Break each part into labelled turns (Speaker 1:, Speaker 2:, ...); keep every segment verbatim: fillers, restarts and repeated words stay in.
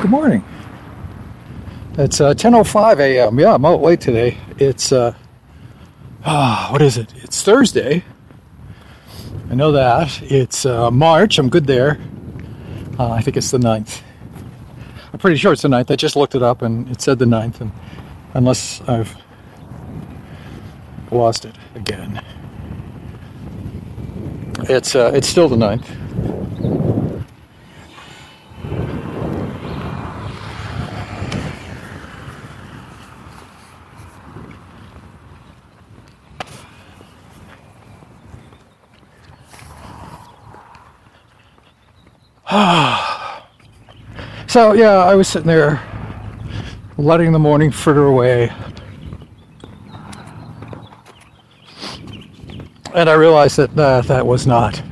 Speaker 1: Good morning. It's uh, ten oh five a.m. Yeah, I'm out late today. It's, uh, ah, what is it? It's Thursday. I know that. It's uh, March. I'm good there. Uh, I think it's the ninth. I'm pretty sure it's the ninth. I just looked it up and it said the ninth. And unless I've lost it again. It's, uh, it's still the ninth. So yeah, I was sitting there letting the morning fritter away, and I realized that uh, that was not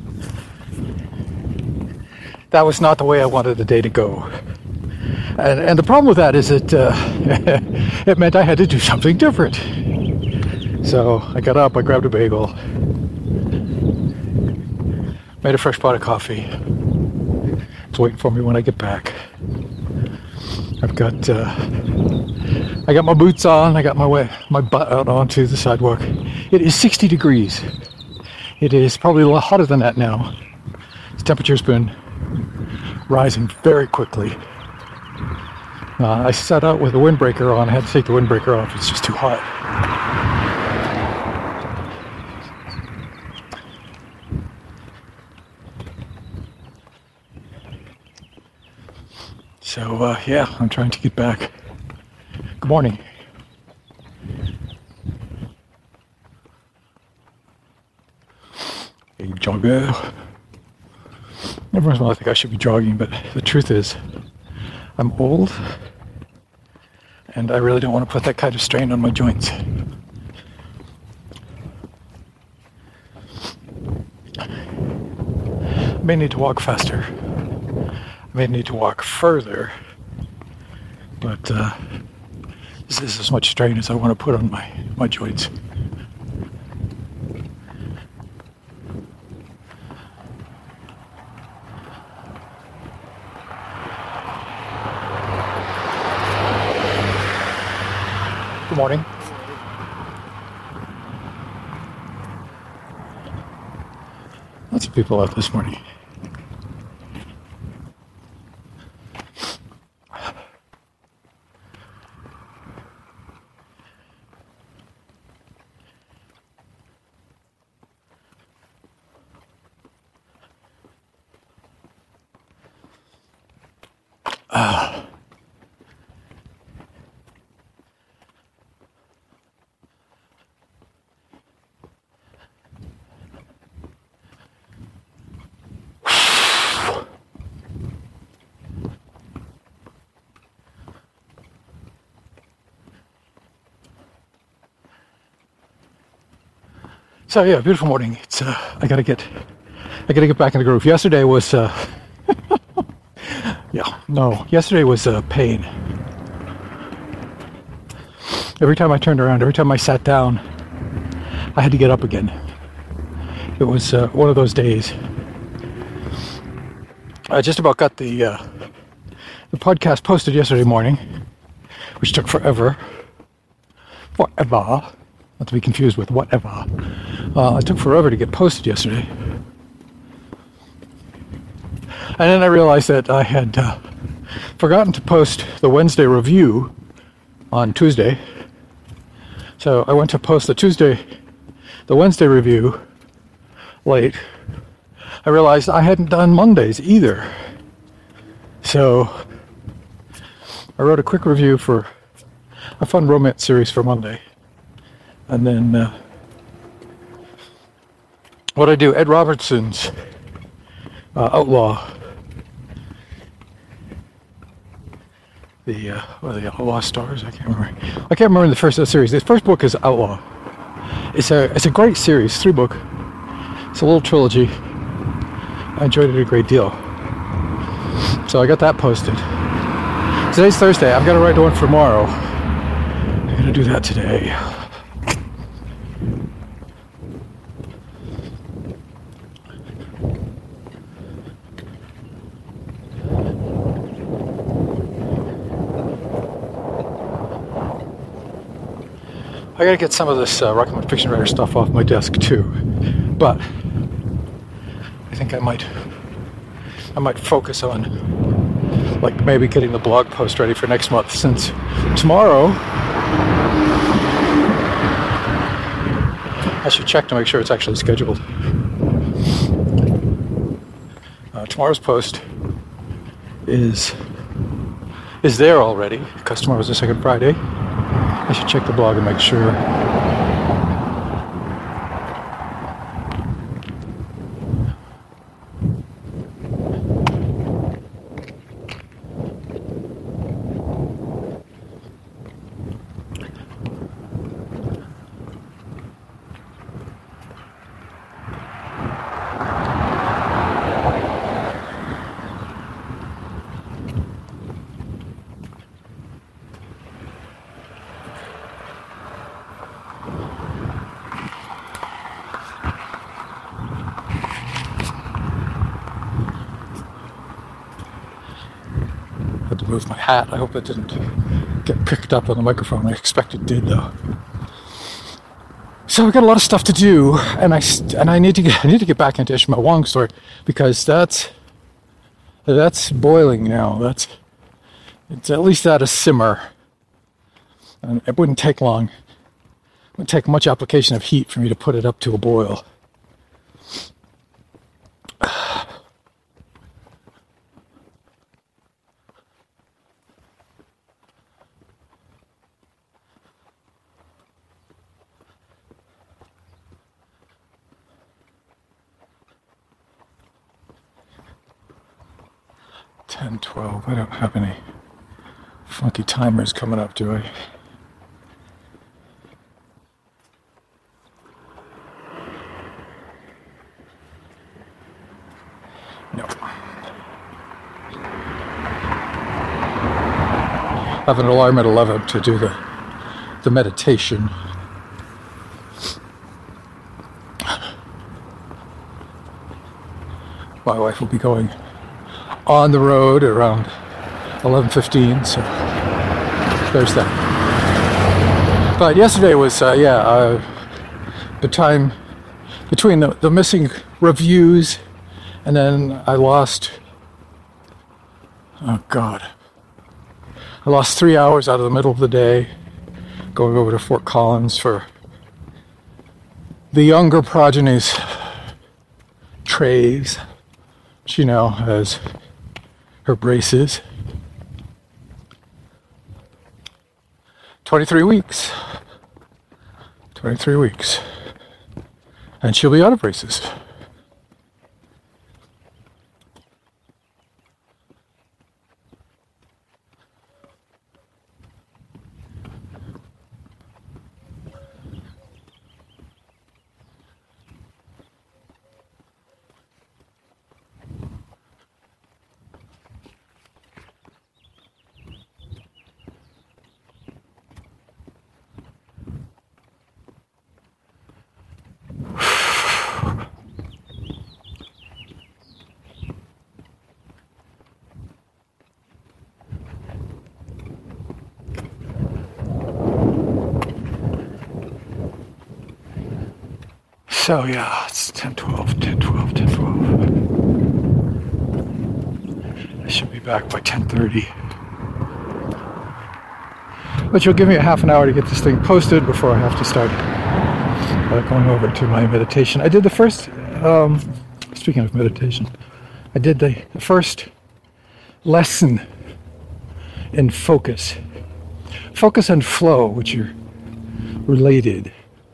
Speaker 1: that was not the way I wanted the day to go. And and the problem with that is that uh, it meant I had to do something different. So I got up, I grabbed a bagel, made a fresh pot of coffee. It's waiting for me when I get back. I've got uh, I got my boots on. I got my way, my butt out onto the sidewalk. It is sixty degrees. It is probably a little hotter than that now. The temperature's been rising very quickly. Uh, I sat out with the windbreaker on. I had to take the windbreaker off. It's just too hot. So, uh, yeah, I'm trying to get back. Good morning. Hey, jogger. Every once in a while I think I should be jogging, but the truth is, I'm old, and I really don't want to put that kind of strain on my joints. I may need to walk faster. I may need to walk further, but uh, this is as much strain as I want to put on my, my joints. Good morning. Lots of people out this morning. Ah. So yeah, beautiful morning. It's uh, I gotta get, I gotta get back in the groove. Yesterday was, uh, yeah, no, yesterday was uh, pain. Every time I turned around, every time I sat down, I had to get up again. It was uh, one of those days. I just about got the uh, the podcast posted yesterday morning, which took forever. Forever. Not to be confused with whatever. Uh, it took forever to get posted yesterday. And then I realized that I had uh, forgotten to post the Wednesday review on Tuesday. So I went to post the Tuesday, the Wednesday review late. I realized I hadn't done Mondays either. So I wrote a quick review for a fun romance series for Monday. And then, uh, what I do, Ed Robertson's uh, Outlaw, the, uh, what are the Outlaw Stars? I can't remember. I can't remember the first series. The first book is Outlaw. It's a, it's a great series, three book. It's a little trilogy. I enjoyed it a great deal. So I got that posted. Today's Thursday. I've got to write one for tomorrow. I'm going to do that today. I gotta get some of this uh, Recommend Fiction Writer stuff off my desk too. But I think I might, I might focus on, like, maybe getting the blog post ready for next month, since tomorrow I should check to make sure it's actually scheduled. Uh, tomorrow's post is is there already, because tomorrow's the second Friday. I should check the blog and make sure. To move my hat. I hope it didn't get picked up on the microphone. I expect it did, though. So I've got a lot of stuff to do, and I and I need to get I need to get back into Ishmael Wong story, because that's that's boiling now. That's it's at least at a simmer, and it wouldn't take long. It wouldn't take much application of heat for me to put it up to a boil. ten, twelve, I don't have any funky timers coming up, do I? No. I have an alarm at eleven to do the, the meditation. My wife will be going on the road around eleven fifteen, so there's that. But yesterday was, uh, yeah, uh, the time between the, the missing reviews, and then I lost, oh God, I lost three hours out of the middle of the day going over to Fort Collins for the younger progeny's trays. She now has her braces. twenty-three weeks. twenty-three weeks. And she'll be out of braces. So yeah, it's ten twelve, ten twelve, ten twelve. I should be back by ten thirty. Which will give me a half an hour to get this thing posted before I have to start uh, going over to my meditation. I did the first, um, speaking of meditation, I did the, the first lesson in focus. Focus and flow, which are related.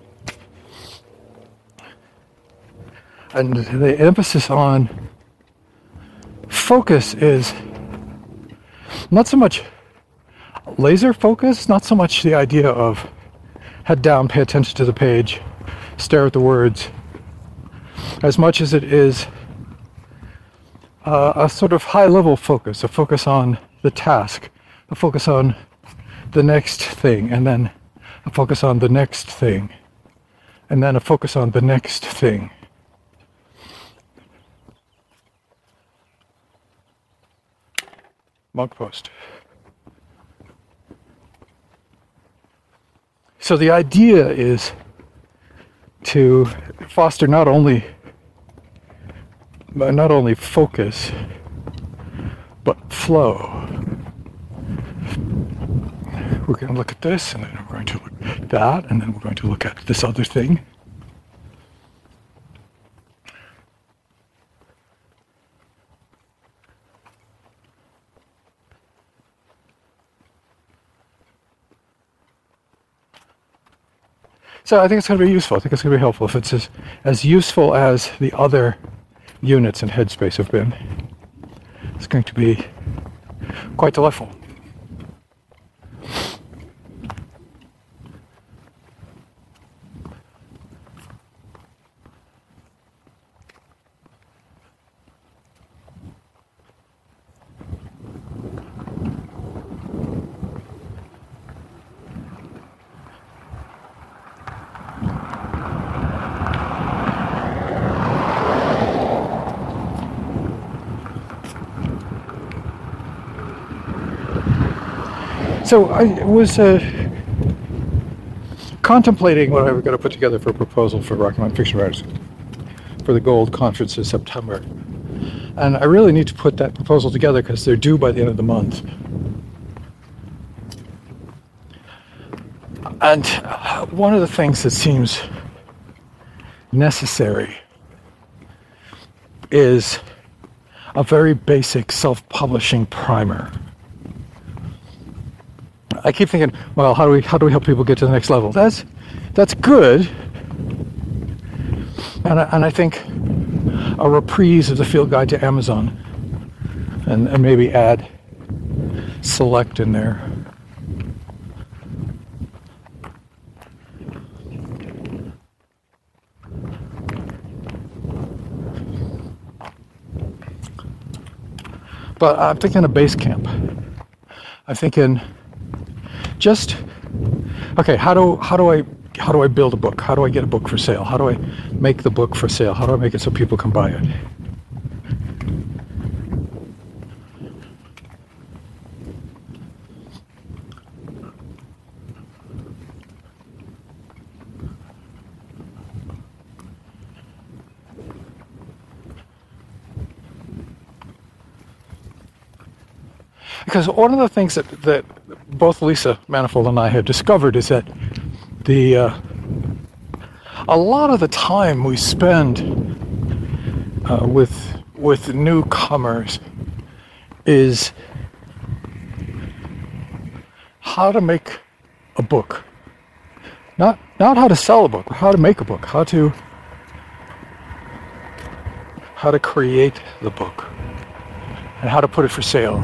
Speaker 1: And the emphasis on focus is not so much laser focus, not so much the idea of head down, pay attention to the page, stare at the words, as much as it is uh, a sort of high-level focus, a focus on the task, a focus on the next thing, and then a focus on the next thing, and then a focus on the next thing. Monk post. So the idea is to foster not only not only focus, but flow. We're going to look at this, and then we're going to look at that, and then we're going to look at this other thing. So I think it's going to be useful. I think it's going to be helpful. If it's as, as useful as the other units in Headspace have been, it's going to be quite delightful. So I was uh, contemplating what I was going to put together for a proposal for Rocky Mountain Fiction Writers for the Gold Conference in September. And I really need to put that proposal together because they're due by the end of the month. And one of the things that seems necessary is a very basic self-publishing primer. I keep thinking, well, how do we how do we help people get to the next level? That's that's good, and I, and I think a reprise of the Field Guide to Amazon, and, and maybe add select in there. But I'm thinking of base camp. I'm thinking. Just okay. How do how do I how do I build a book? How do I get a book for sale? How do I make the book for sale? How do I make it so people can buy it? Because one of the things that, that both Lisa Manifold and I have discovered is that the uh, a lot of the time we spend uh, with with newcomers is how to make a book, not not how to sell a book, but how to make a book, how to how to create the book, and how to put it for sale.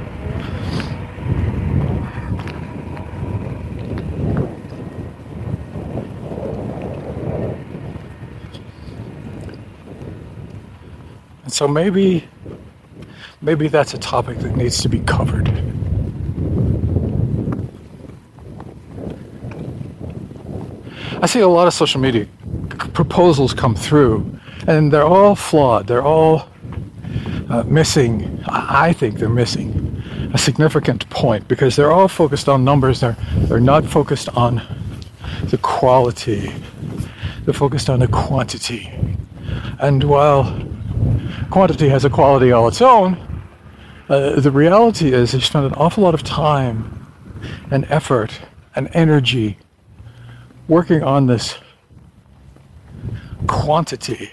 Speaker 1: And so maybe, maybe that's a topic that needs to be covered. I see a lot of social media proposals come through, and they're all flawed. They're all uh, missing, I think they're missing a significant point, because they're all focused on numbers. They're, they're not focused on the quality. They're focused on the quantity. And while quantity has a quality all its own, uh, the reality is they spend an awful lot of time and effort and energy working on this quantity.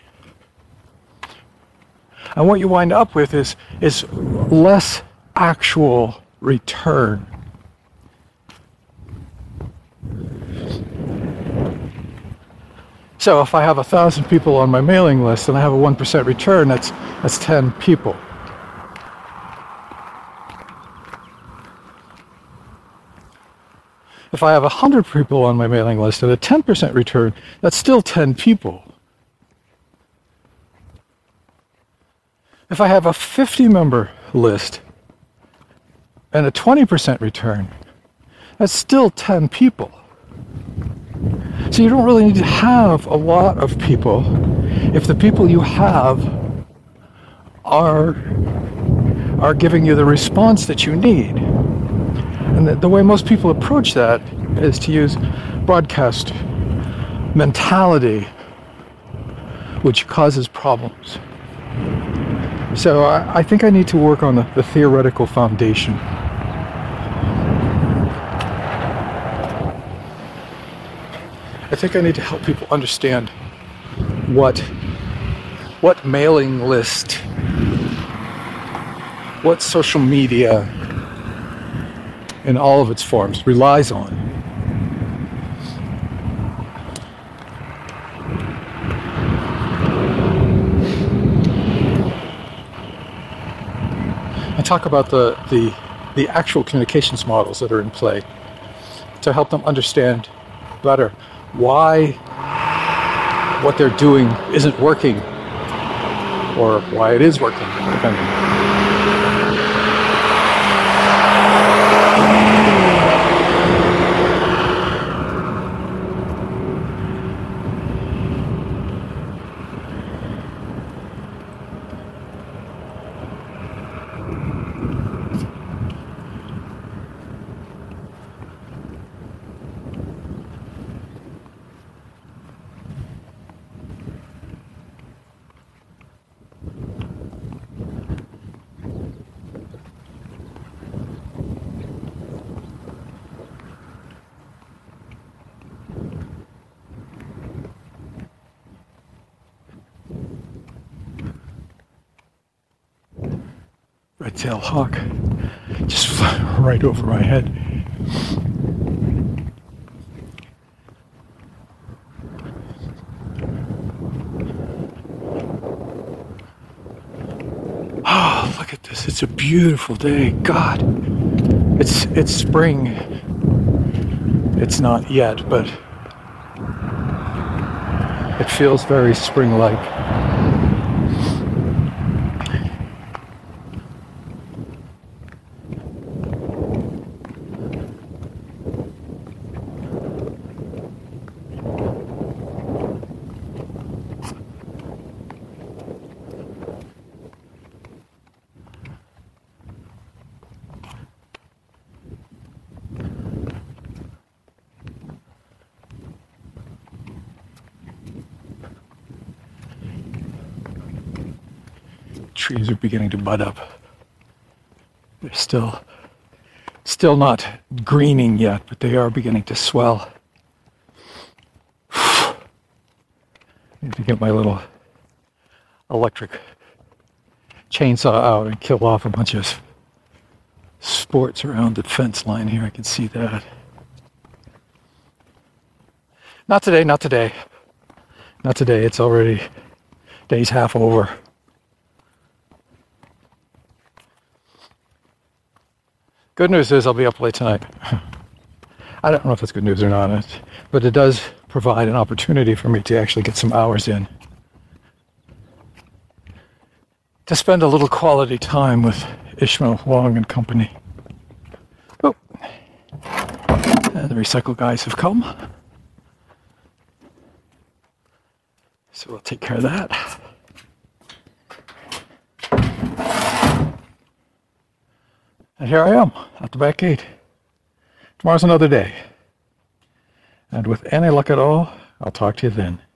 Speaker 1: And what you wind up with is, is less actual return. So if I have a thousand people on my mailing list and I have a one percent return, that's that's ten people. If I have a hundred people on my mailing list and a ten percent return, that's still ten people. If I have a fifty member list and a twenty percent return, that's still ten people. So you don't really need to have a lot of people if the people you have are are giving you the response that you need. And the, the way most people approach that is to use broadcast mentality which causes problems. So I, I think I need to work on the, the theoretical foundation. I think I need to help people understand what what mailing list, what social media in all of its forms relies on. I talk about the, the, the actual communications models that are in play to help them understand better why what they're doing isn't working, or why it is working, depending. Red-tailed hawk just flew right over my head. Oh, look at this. It's a beautiful day. God. It's it's spring. It's not yet, but it feels very spring-like. Trees are beginning to bud up. They're still, still not greening yet, but they are beginning to swell. I need to get my little electric chainsaw out and kill off a bunch of sports around the fence line here. I can see that. Not today, not today. Not today. It's already, day's half over. Good news is I'll be up late tonight. I don't know if that's good news or not, but it does provide an opportunity for me to actually get some hours in. To spend a little quality time with Ishmael Wong and company. Oh, and the recycle guys have come. So we'll take care of that. And here I am, at the back gate. Tomorrow's another day. And with any luck at all, I'll talk to you then.